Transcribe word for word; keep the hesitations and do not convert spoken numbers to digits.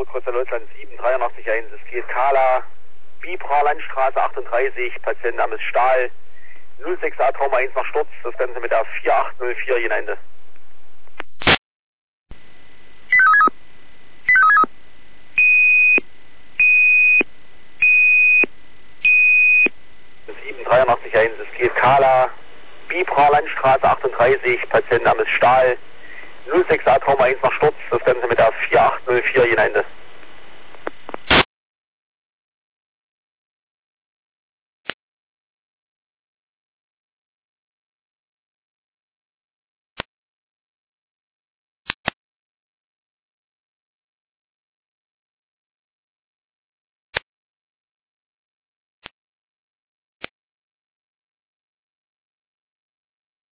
Rotkreuz Deutschland sieben drei acht eins. Es geht Kala, Bibra Landstraße achtunddreißig, Patientenname ist Stahl, null sechs A Trauma eins nach Sturz, das Ganze mit der vier acht null vier je Ende. sieben drei acht eins. Es geht Kala, Bibra Landstraße achtunddreißig, Patientenname ist Stahl, null sechs A Trauma eins nach Sturz, das Ganze mit der vier acht null vier je Ende.